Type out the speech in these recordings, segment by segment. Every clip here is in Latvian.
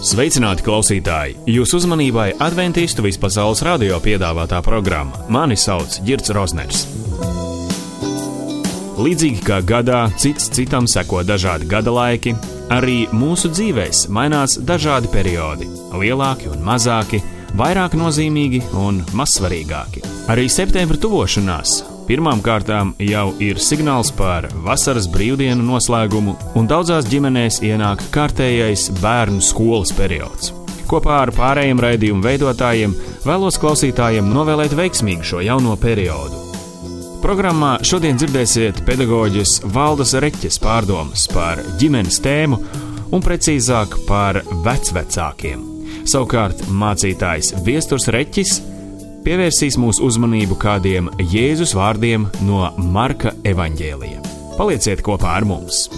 Sveicināti klausītāji! Jūsu uzmanībai Adventistu vispasaules radio piedāvātā programma. Mani sauc Girts Rozners. Līdzīgi kā gadā cits citam seko dažādi gada laiki, arī mūsu dzīvēs mainās dažādi periodi – lielāki un mazāki, vairāk nozīmīgi un mazsvarīgāki. Arī septembra tuvošanās pirmām kārtām jau ir signāls par vasaras brīvdienu noslēgumu, un daudzās ģimenēs ienāk kārtējais bērnu skolas periods. Kopā ar pārējiem raidījumu veidotājiem vēlos klausītājiem novēlēt veiksmīgu šo jauno periodu. Programmā šodien dzirdēsiet pedagoģes Valdas Reķes pārdomas par ģimenes tēmu un precīzāk par vecvecākiem. Savukārt mācītājs Viesturs Reķis pievērsīs mūsu uzmanību kādiem Jēzus vārdiem no Marka evaņģēlija. Palieciet kopā ar mums!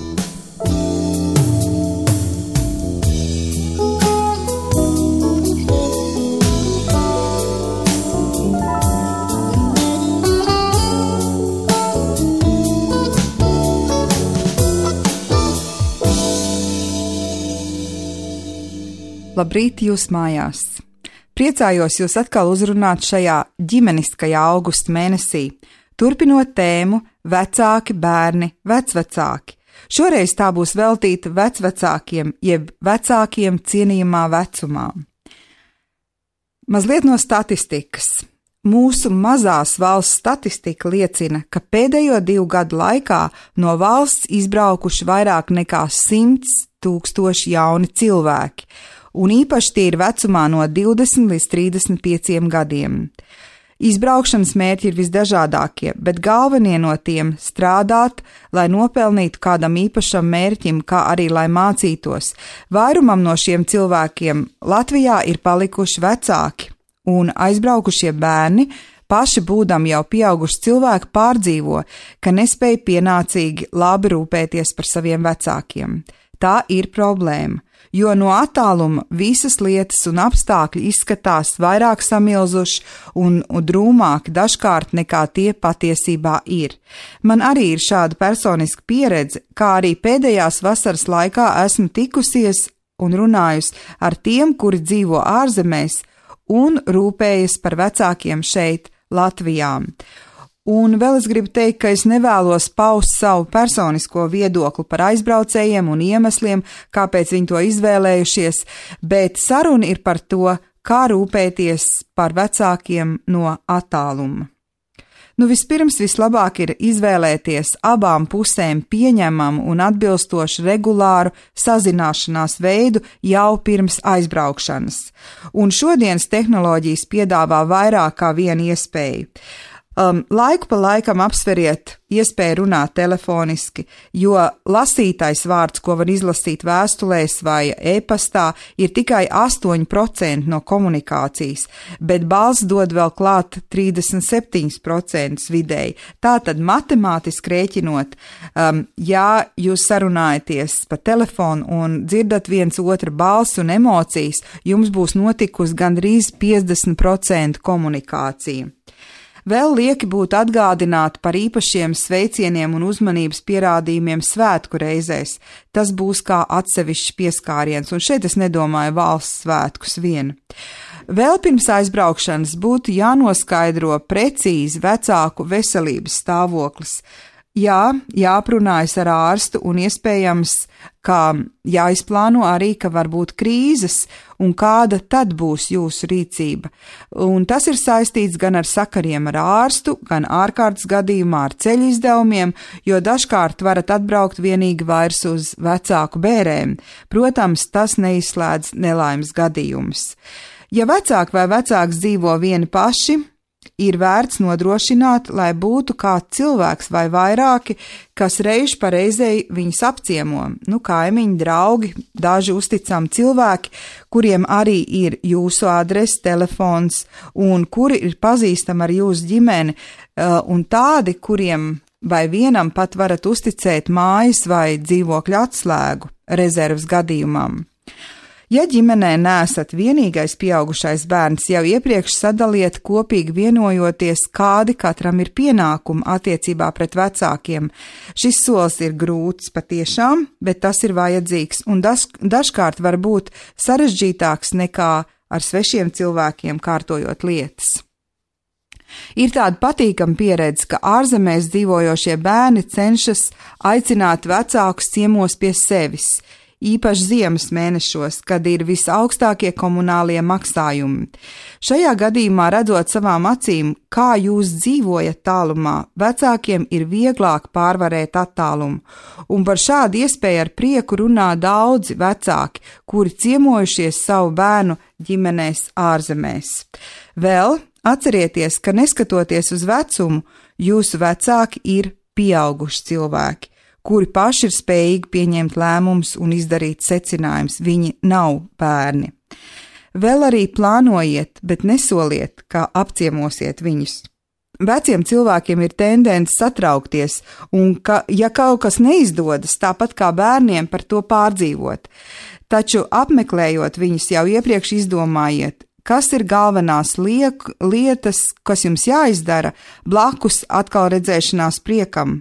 Labrīt jūs mājās! Priecājos jūs atkal uzrunāt šajā ģimeniskajā augusta mēnesī, turpinot tēmu vecāki, bērni, vecvecāki. Šoreiz tā būs veltīta vecvecākiem, jeb vecākiem cienījamā vecumā. Mazliet no statistikas. Mūsu mazās valsts statistika liecina, ka pēdējo 2 gadu laikā no valsts izbraukuši vairāk nekā 100 000 jauni cilvēki, un īpaši tie ir vecumā no 20 līdz 35 gadiem. Izbraukšanas mērķi ir visdažādākie, bet galvenie no tiem – strādāt, lai nopelnītu kādam īpašam mērķim, kā arī lai mācītos. Vairumam no šiem cilvēkiem Latvijā ir palikuši vecāki, un aizbraukušie bērni, paši būdami jau pieauguši cilvēki, pārdzīvo, ka nespēj pienācīgi labi rūpēties par saviem vecākiem. Tā ir problēma, jo no attāluma visas lietas un apstākļi izskatās vairāk samilzuši un drūmāki dažkārt nekā tie patiesībā ir. Man arī ir šāda personiska pieredze, kā arī pēdējās vasaras laikā esmu tikusies un runājusi ar tiem, kuri dzīvo ārzemēs un rūpējas par vecākiem šeit, Latvijā. Un vēl es gribu teikt, ka es nevēlos paust savu personisko viedokli par aizbraucējiem un iemesliem, kāpēc viņi to izvēlējušies, bet saruna ir par to, kā rūpēties par vecākiem no attāluma. Vispirms vislabāk ir izvēlēties abām pusēm pieņemamu un atbilstošu regulāru sazināšanās veidu jau pirms aizbraukšanas. Un šodienas tehnoloģijas piedāvā vairāk kā vienu iespēju. Laiku pa laikam apsveriet iespēju runāt telefoniski, jo lasītais vārds, ko var izlasīt vēstulēs vai e-pastā, ir tikai 8% no komunikācijas, bet balss dod vēl klāt 37% vidēji. Tātad matemātiski rēķinot, ja jūs sarunājaties pa telefonu un dzirdat viens otru balsi un emocijas, jums būs notikusi gandrīz 50% komunikācija. Vēl lieki būtu atgādināt par īpašiem sveicieniem un uzmanības pierādījumiem svētku reizēs. Tas būs kā atsevišķs pieskāriens, un šeit es nedomāju valsts svētkus vien. Vēl pirms aizbraukšanas būtu jānoskaidro precīzi vecāku veselības stāvoklis. Jā, jāprunājas ar ārstu un iespējams, ka jāizplāno arī, ka var būt krīzes un kāda tad būs jūsu rīcība. Un tas ir saistīts gan ar sakariem ar ārstu, gan ārkārtas gadījumā ar ceļu izdevumiem, jo dažkārt varat atbraukt vienīgi vairs uz vecāku bērēm. Protams, tas neizslēdz nelaimes gadījumus. Ja vecāki vai vecāks dzīvo vieni paši, ir vērts nodrošināt, lai būtu kāds cilvēks vai vairāki, kas reiz pa reizei viņus apciemo. Kaimiņi, draugi, daži uzticami cilvēki, kuriem arī ir jūsu adrese, telefons un kuri ir pazīstami ar jūsu ģimeni, un tādi, kuriem vai vienam pat varat uzticēt mājas vai dzīvokļa atslēgu rezerves gadījumam. Ja ģimenē neesat vienīgais pieaugušais bērns, jau iepriekš sadaliet kopīgi vienojoties, kādi katram ir pienākumi attiecībā pret vecākiem. Šis solis ir grūts patiešām, bet tas ir vajadzīgs un dažkārt var būt sarežģītāks nekā ar svešiem cilvēkiem kārtojot lietas. Ir tāda patīkama pieredze, ka ārzemēs dzīvojošie bērni cenšas aicināt vecākus ciemos pie sevis, īpaši ziemas mēnešos, kad ir visaugstākie komunālie maksājumi. Šajā gadījumā, redzot savām acīm, kā jūs dzīvojat tālumā, vecākiem ir vieglāk pārvarēt attālumu, un par šādu iespēju ar prieku runā daudzi vecāki, kuri ciemojušies savu bērnu ģimenēs ārzemēs. Vēl atcerieties, ka neskatoties uz vecumu, jūsu vecāki ir pieauguši cilvēki, kuri paši ir spējīgi pieņemt lēmumus un izdarīt secinājumus. Viņi nav bērni. Vēl arī plānojiet, bet nesoliet, kā apciemosiet viņus. Veciem cilvēkiem ir tendence satraukties, un ja kaut kas neizdodas, tāpat kā bērniem, par to pārdzīvot. Taču apmeklējot viņus jau iepriekš izdomājiet, kas ir galvenās lietas, kas jums jāizdara blakus atkal redzēšanās priekam.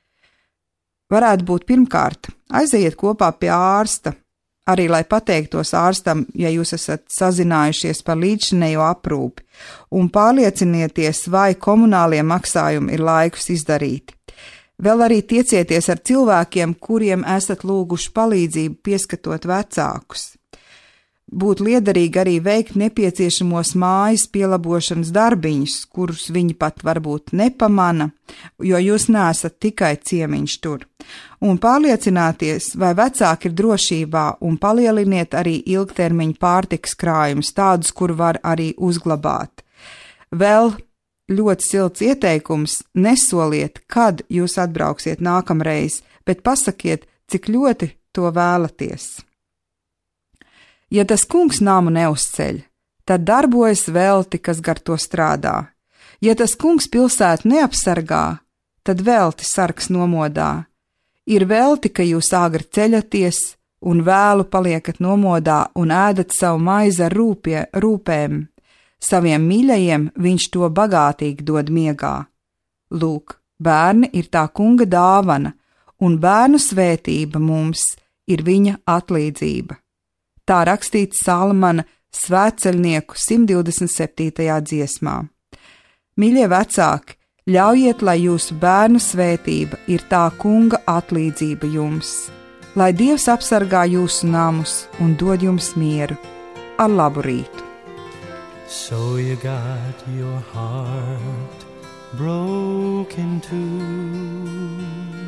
Varētu būt pirmkārt, aiziet kopā pie ārsta, arī lai pateiktos ārstam, ja jūs esat sazinājušies par līdzšinējo aprūpi, un pārliecinieties, vai komunālie maksājumi ir laikus izdarīti. Vēl arī tiecieties ar cilvēkiem, kuriem esat lūguši palīdzību pieskatot vecākus. Būtu liederīgi arī veikt nepieciešamos mājas pielabošanas darbiņus, kurus viņi pat varbūt nepamana, jo jūs neesat tikai ciemiņš tur. Un pārliecināties, vai vecāki ir drošībā, un palieliniet arī ilgtermiņa pārtikas krājumus, tādus, kur var arī uzglabāt. Vēl ļoti silts ieteikums: nesoliet, kad jūs atbrauksiet nākamreiz, bet pasakiet, cik ļoti to vēlaties. Ja tas kungs namu neuzceļ, tad darbojas velti, kas gar to strādā. Ja tas kungs pilsētu neapsargā, tad velti sargs nomodā. Ir velti, ka jūs āgri ceļaties un vēlu paliekat nomodā un ēdat savu maizi ar rūpēm. Saviem mīļajiem viņš to bagātīgi dod miegā. Lūk, bērni ir tā kunga dāvana, un bērnu svētība mums ir viņa atlīdzība. Tā rakstīts Salamana svētceļnieku 127. dziesmā. Mīļie vecāki, ļaujiet, lai jūsu bērnu svētība ir tā kunga atlīdzība jums, lai Dievs apsargā jūsu namus un dod jums mieru. Ar labu rītu! So you got your heart broken too,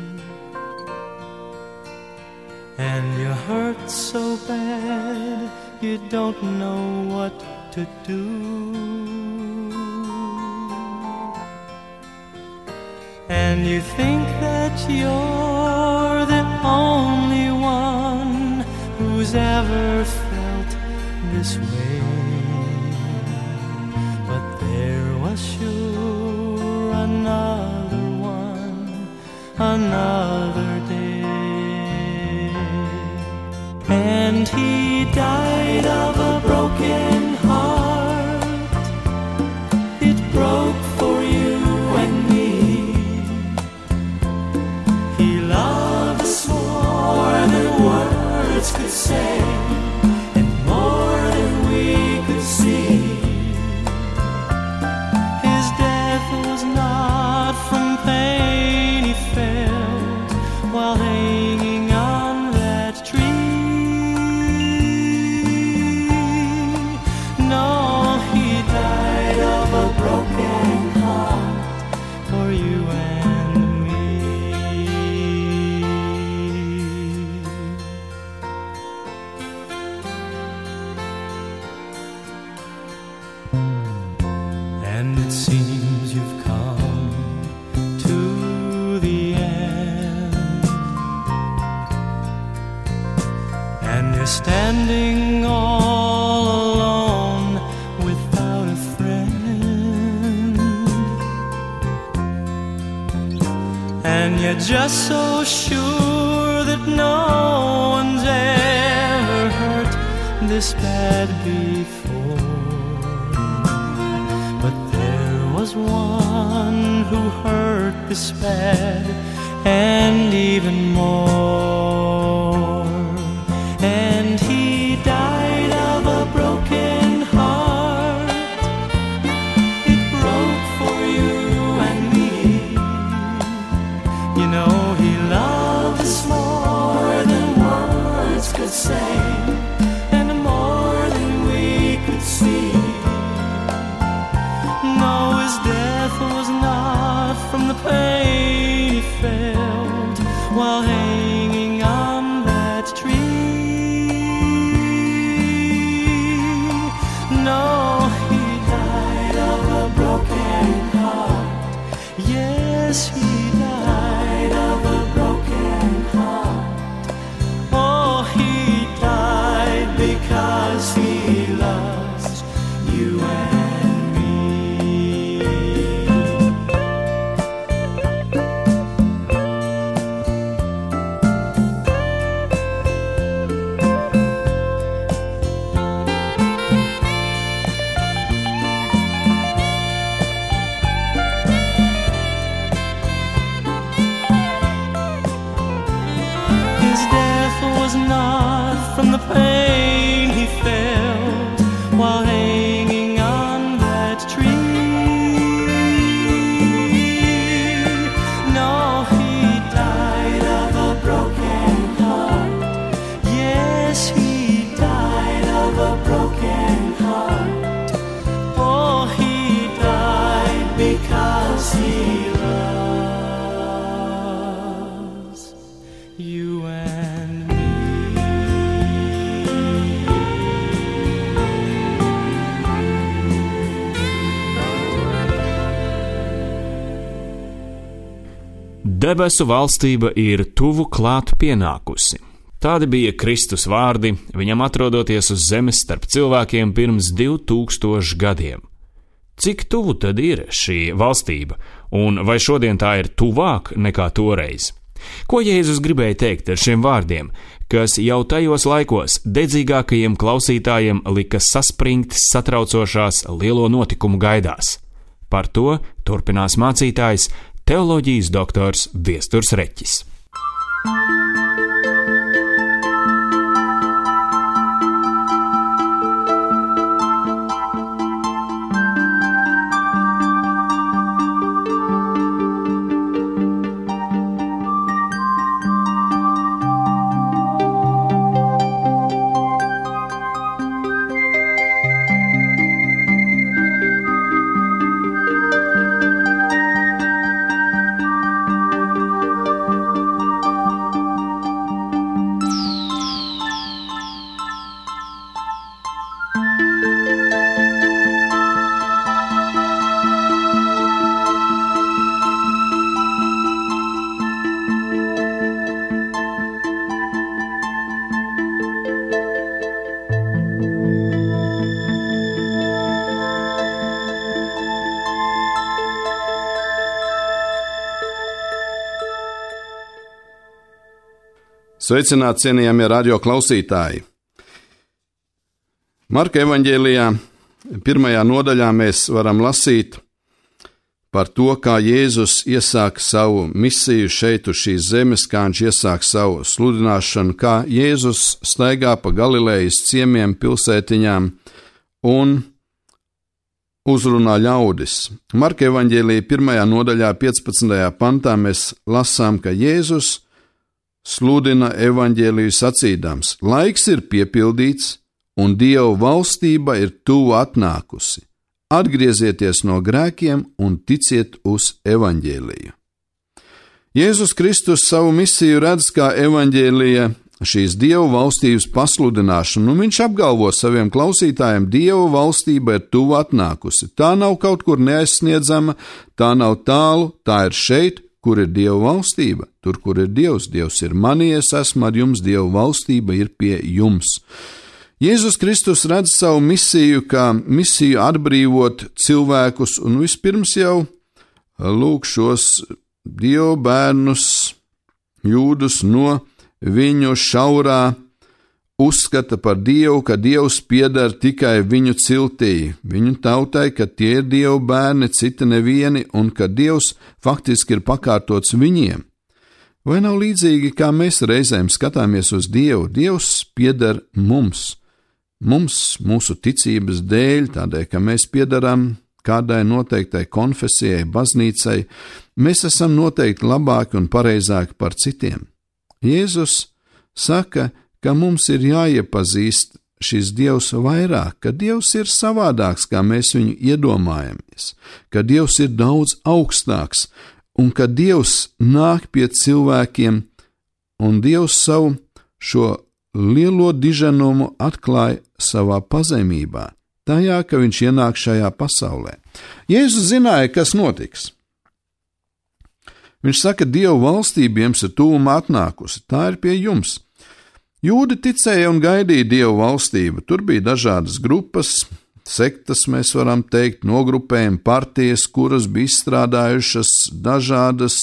and you're hurt so bad you don't know what to do. And you think that you're the only one who's ever felt this way. But there was sure another one, another day. And he died of a broken heart. It broke for you and me. He loved us more than words could say, and more than we could see. His death was not from pain he felt while hanging on that tree. No, he died of a broken heart for you and me. And it seems you've come to the end, and you're standing all alone without a friend, and you're just so sure that no one's ever hurt this bed before, but there was one who hurt this bed and even more, and he died of a broken heart. It broke for you and me. You know he loved us more than words could say, and more than we could see. No, his death was not from the pain he felt while hanging on that tree. No, he died of a broken heart. Yes, he died of a broken heart. Oh, he died because he loves you and me. His death was not from the pain he felt while hanging on that tree. No, he died of a broken heart. Yes, he died of a broken heart. Oh, he died because he loves you and me. Debesu valstība ir tuvu klāt pienākusi. Tādi bija Kristus vārdi, viņam atrodoties uz zemes starp cilvēkiem pirms 2000 gadiem. Cik tuvu tad ir šī valstība, un vai šodien tā ir tuvāk nekā toreiz? Ko Jēzus gribēja teikt ar šiem vārdiem, kas jau tajos laikos dedzīgākajiem klausītājiem lika saspringt satraucošās lielo notikumu gaidās? Par to turpinās mācītājs, teoloģijas doktors Viesturs Reķis. Sveicināti, cienījamie radio klausītāji! Marka evaņģēlijā 1. nodaļā mēs varam lasīt par to, kā Jēzus iesāk savu misiju šeit uz šīs zemes, kā viņš iesāk savu sludināšanu, kā Jēzus staigā pa Galilejas ciemiem, pilsētiņām un uzrunā ļaudis. Marka evaņģēlijā 1. nodaļā 15. pantā mēs lasām, ka Jēzus sludina evaņģēliju sacīdams: laiks ir piepildīts, un Dieva valstība ir tuvu atnākusi. Atgriezieties no grēkiem un ticiet uz evaņģēliju. Jēzus Kristus savu misiju redz kā evaņģēlija, šīs Dieva valstības pasludināšanu, un viņš apgalvo saviem klausītājiem: Dieva valstība ir tuvu atnākusi. Tā nav kaut kur neaizsniedzama, tā nav tālu, tā ir šeit, kur ir Dieva valstība, tur, kur ir Dievs. Dievs ir manī, es esmu ar jums, Dieva valstība ir pie jums. Jēzus Kristus redz savu misiju kā misiju atbrīvot cilvēkus, un vispirms jau lūk šos Dieva bērnus, jūdus, no viņu šaurā uzskata par Dievu, ka Dievs pieder tikai viņu ciltī, viņu tautai, ka tie ir Dieva bērni, citi nevieni, un ka Dievs faktiski ir pakārtots viņiem. Vai nav līdzīgi, kā mēs reizēm skatāmies uz Dievu? Dievs pieder mums, mūsu ticības dēļ, tādēļ, ka mēs piederam kādai noteiktai konfesijai, baznīcai, mēs esam noteikti labāki un pareizāki par citiem. Jēzus saka, ka mums ir jāiepazīst šis Dievs vairāk, ka Dievs ir savādāks, kā mēs viņu iedomājamies, ka Dievs ir daudz augstāks, un ka Dievs nāk pie cilvēkiem, un Dievs savu šo lielo diženumu atklāja savā pazemībā, tajā, ka viņš ienāk šajā pasaulē. Jēzus zināja, kas notiks. Viņš saka, Dieva valstība jums ir tuvumā atnākusi, tā ir pie jums. Jūdi ticēja un gaidīja Dieva valstību, tur bija dažādas grupas, sektas, mēs varam teikt, nogrupējumi, partijas, kuras bija izstrādājušas dažādas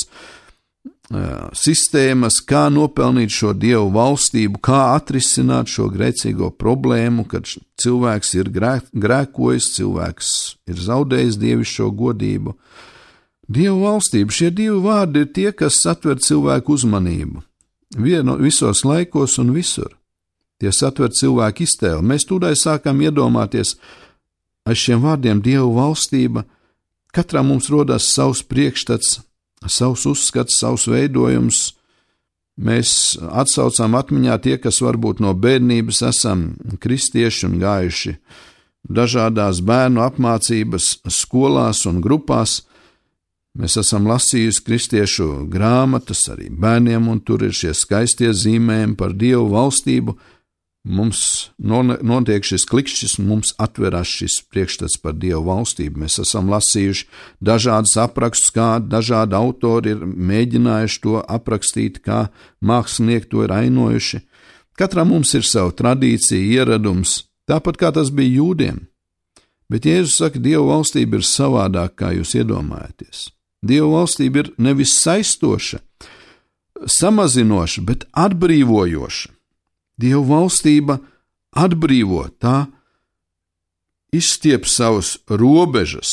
sistēmas, kā nopelnīt šo Dievu valstību, kā atrisināt šo grēcīgo problēmu, kad cilvēks ir grēkojis, cilvēks ir zaudējis dievišķo godību. Dievu valstība, šie divi vārdi ir tie, kas satver cilvēku uzmanību. Visos laikos un visur. Tie satver cilvēku iztēli. Mēs tūdai sākam iedomāties aiz šiem vārdiem Dievu valstība. Katram mums rodas savs priekšstats, savs uzskats, savs veidojums. Mēs atsaucam atmiņā tie, kas varbūt no bērnības esam kristieši un gājuši dažādās bērnu apmācības skolās un grupās. Mēs esam lasījuši kristiešu grāmatas arī bērniem, un tur ir šie skaistie zīmējumi par Dievu valstību. Mums notiek šis klikšķis, un mums atverās šis priekšstats par Dievu valstību. Mēs esam lasījuši dažādas aprakstus, kā dažādi autori ir mēģinājuši to aprakstīt, kā mākslinieki to ir ainojuši. Katram mums ir sava tradīcija, ieradums, tāpat kā tas bija jūdiem. Bet Jēzus saka, Dievu valstība ir savādāk, kā jūs iedomājaties. Dieva valstība ir nevis saistoša, samazinoša, bet atbrīvojoša. Dieva valstība atbrīvo, tā izstiep savas robežas,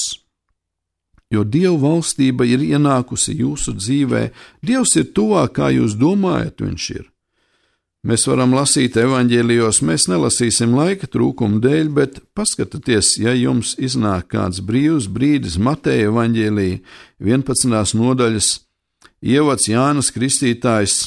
jo Dieva valstība ir ienākusi jūsu dzīvē. Dievs ir tuvāk, kā jūs domājat, viņš ir. Mēs varam lasīt evaņģēlijos, mēs nelasīsim laika trūkuma dēļ, bet paskatieties, ja jums iznāk kāds brīvs brīdis Mateja evaņģēlija 11. nodaļas ievads Jānis Kristītājs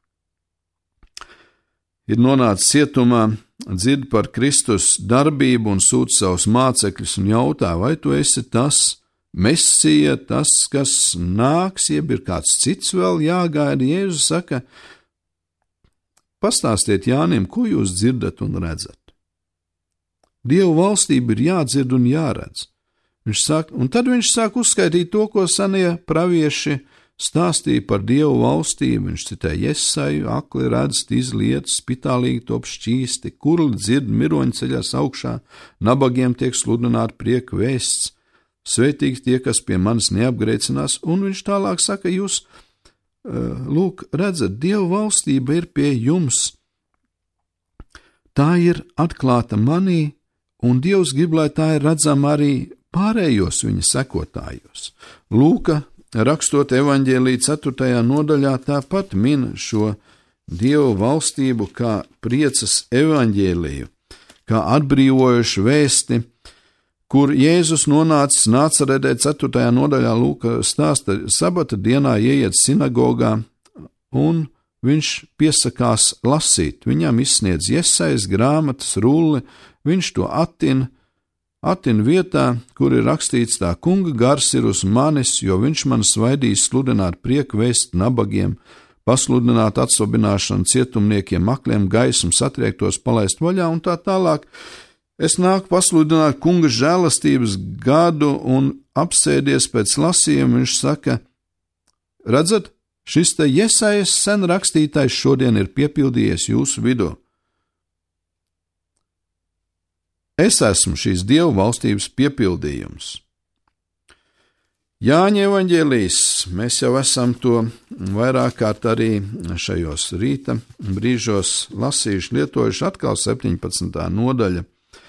ir nonācis cietumā, dzird par Kristus darbību un sūta savus mācekļus un jautā, vai tu esi tas Mesija, tas, kas nāks, jeb ir kāds cits vēl jāgaida. Jēzus saka, pastāstiet Jānim, ko jūs dzirdat un redzat. Dieva valstība ir jādzird un jāredz. Un tad viņš sāk uzskaitīt to, ko senie pravieši stāstīja par Dievu valstību. Viņš citēja Jesaju, akli redz, izliet, spitālīgi top šķīsti, kurli dzird, miroņi ceļās augšā, nabagiem tiek sludināt prieku vēsts, svētīgi tie, kas pie manis neapgrēcinās, un viņš tālāk saka, jūs lūk, redzat, Dieva valstība ir pie jums. Tā ir atklāta manī, un Dievs grib, lai tā ir redzama arī pārējos viņa sekotājos. Lūka, rakstot evaņģēliju 4. nodaļā, tāpat min šo Dieva valstību kā priecas evaņģēliju, kā atbrīvojušu vēsti, kur Jēzus nonācis Nācaretē 4. nodaļā Lūka stāsta, sabata dienā ieiet sinagogā, un viņš piesakās lasīt. Viņam izsniedz Jesajas grāmatas rulli, viņš to atin vietā, kur ir rakstīts, tā kunga gars ir uz manis, jo viņš man svaidīs sludināt prieku vēst nabagiem, pasludināt atslabināšanu cietumniekiem, akliem gaismu satriektos palaist vaļā un tā tālāk. Es nāku pasludināt kunga žēlastības gadu un apsēdies pēc lasījuma, viņš saka, redzat, šis te Jesajas sen rakstītais šodien ir piepildījies jūsu vidū. Es esmu šīs Dieva valstības piepildījums. Jāņa evaņģēlijs, mēs jau esam to vairāk kārt arī šajos rīta brīžos lasījuši, lietojuši atkal 17. nodaļa.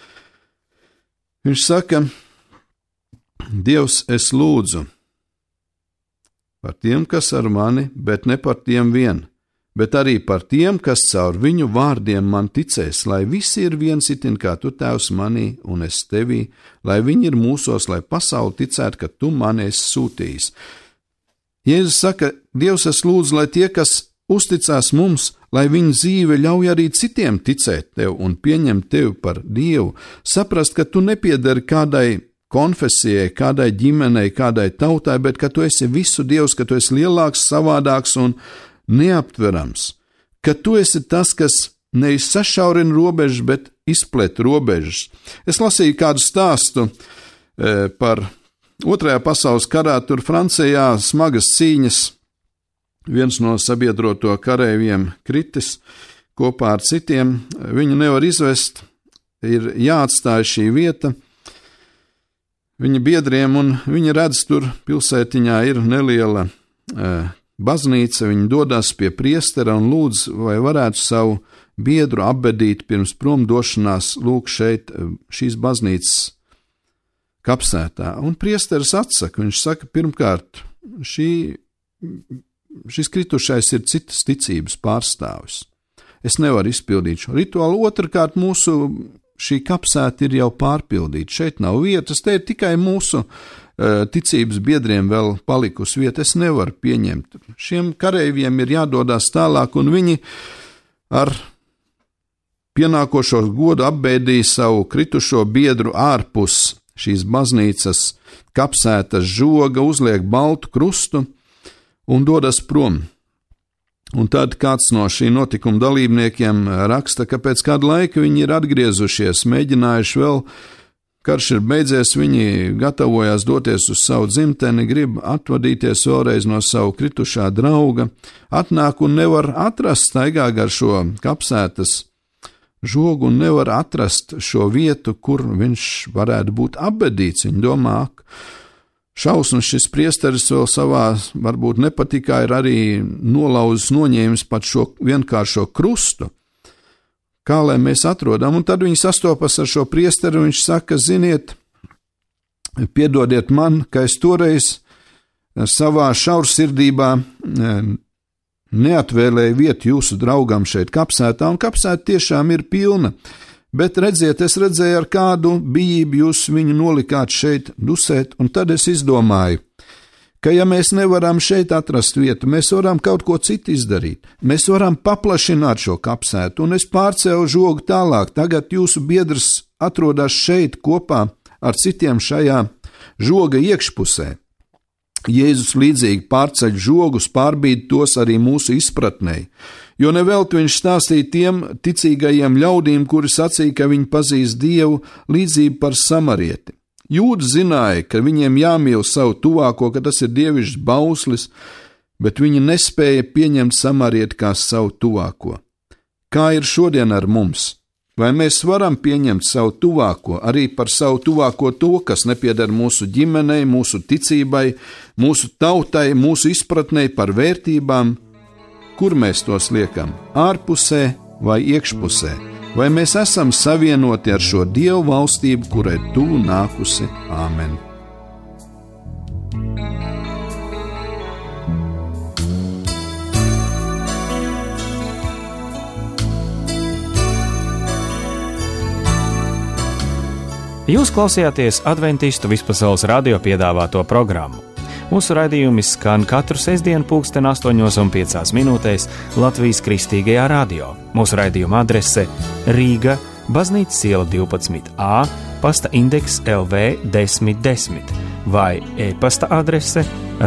Viņš saka, Dievs, es lūdzu par tiem, kas ar mani, bet ne par tiem vien, bet arī par tiem, kas caur viņu vārdiem man ticēs, lai visi ir viens itin, kā tu, Tēvs, manī un es tevī, lai viņi ir mūsos, lai pasauli ticētu, ka tu mani esi sūtījis. Jēzus saka, Dievs, es lūdzu, lai tie, kas uzticās mums, lai viņu dzīve ļauj arī citiem ticēt tev un pieņemt tevi par Dievu, saprast, ka tu nepiedari kādai konfesijai, kādai ģimenei, kādai tautai, bet ka tu esi visu Dievs, ka tu esi lielāks, savādāks un neaptverams, ka tu esi tas, kas nevis sašaurina robežas, bet izplet robežas. Es lasīju kādu stāstu par Otrajā pasaules karā, tur Francijā smagas cīņas, viens no sabiedroto kareiviem kritis kopā ar citiem, viņu nevar izvest, ir jāatstāj šī vieta viņa biedriem, un viņi redz, tur pilsētiņā ir neliela baznīca, viņi dodas pie priestera un lūdz, vai varētu savu biedru apbedīt pirms promdošanās, lūk šeit, šīs baznīcas kapsētā. Un priesteris atsaka, viņš saka, pirmkārt, šis kritušais ir citas ticības pārstāvis. Es nevaru izpildīt šo rituālu. Otrkārt, mūsu šī kapsēta ir jau pārpildīta. Šeit nav vietas, te ir tikai mūsu ticības biedriem vēl palikusi vieta. Es nevaru pieņemt. Šiem kareiviem ir jādodas tālāk, un viņi ar pienākošo godu apbēdīja savu kritušo biedru ārpus šīs baznīcas kapsētas žoga, uzliek baltu krustu un dodas prom. Un tad kāds no šī notikuma dalībniekiem raksta, ka pēc kāda laika viņi ir atgriezušies, mēģinājuši vēl, karš ir beidzies, viņi gatavojās doties uz savu dzimteni, grib atvadīties vēlreiz no savu kritušā drauga, atnāk un nevar atrast, staigā gar šo kapsētas žogu un nevar atrast šo vietu, kur viņš varētu būt apbedīts. Viņi domā, šausmas, šis priesteris vēl savā, varbūt nepatikā, ir arī nolauzis, noņēmis pat šo vienkāršo krustu. Kā lai mēs atrodam? Un tad viņi sastopas ar šo priesteri, un viņš saka, ziniet, piedodiet man, ka es toreiz savā šaursirdībā neatvēlēju vietu jūsu draugam šeit kapsētā, un kapsēta tiešām ir pilna. Bet redziet, es redzēju, ar kādu bijību jūs viņu nolikāt šeit dusēt, un tad es izdomāju, ka ja mēs nevaram šeit atrast vietu, mēs varam kaut ko citu izdarīt. Mēs varam paplašināt šo kapsētu, un es pārcēlu žogu tālāk. Tagad jūsu biedrs atrodas šeit kopā ar citiem šajā žoga iekšpusē. Jēzus līdzīgi pārceļ žogus, pārbīd tos arī mūsu izpratnei, jo nevelti viņš stāstīja tiem ticīgajiem ļaudīm, kuri sacīja, ka viņi pazīst Dievu, līdzību par samarieti. Jūdi zināja, ka viņiem jāmīl savu tuvāko, ka tas ir dievišķs bauslis, bet viņi nespēja pieņemt samarieti kā savu tuvāko. Kā ir šodien ar mums? Vai mēs varam pieņemt savu tuvāko, arī par savu tuvāko to, kas nepieder mūsu ģimenei, mūsu ticībai, mūsu tautai, mūsu izpratnei par vērtībām? Kur mēs tos liekam? Ārpusē vai iekšpusē? Vai mēs esam savienoti ar šo Dievu valstību, kurai tuvu nākusi? Āmen! Jūs klausījāties Adventistu vispasaules radio piedāvāto programmu. Mūsu raidījumi skan katru sestdienu 8:05 Latvijas Kristīgajā radio. Mūsu raidījuma adrese Rīga, Baznīcas iela 12A, pasta indeks LV 1010 vai e-pasta adrese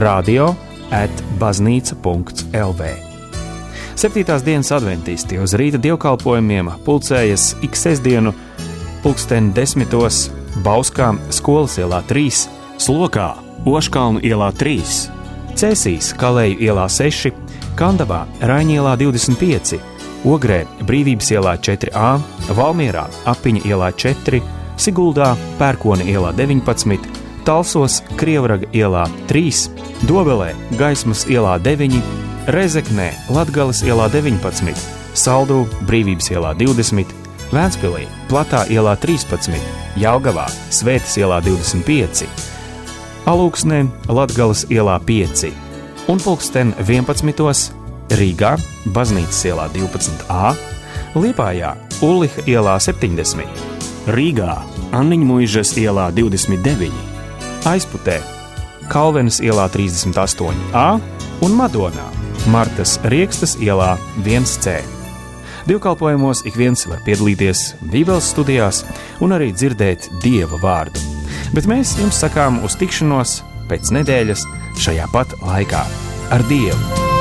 radio@baznīca.lv. 7. dienas adventisti uz rīta dievkalpojumiem pulcējas ik sestdienu 10:10 Bauskā skolas ielā 3, Slokā Oškalnu ielā 3, Cēsīs Kalēju ielā 6, Kandavā Raiņielā 25, Ogrē Brīvības ielā 4A, Valmierā Apiņa ielā 4, Siguldā Pērkona ielā 19, Talsos Krievraga ielā 3, Dobelē Gaismas ielā 9, Rezeknē Latgales ielā 19, Saldū Brīvības ielā 20, Vēnspilī Platā ielā 13, Jelgavā Svētas ielā 25, Alūksnē Latgales ielā 5 un pulksten 11. Rīgā Baznīcas ielā 12a, Liepājā Ulliha ielā 70, Rīgā Anniņmuižas ielā 29, Aizputē Kalvenes ielā 38a un Madonā Martas Riekstas ielā 1c. Dievkalpojumos ik viens var piedalīties Bībeles studijās un arī dzirdēt Dieva vārdu. Bet mēs jums sakām uz tikšanos pēc nedēļas šajā pat laikā ar Dievu.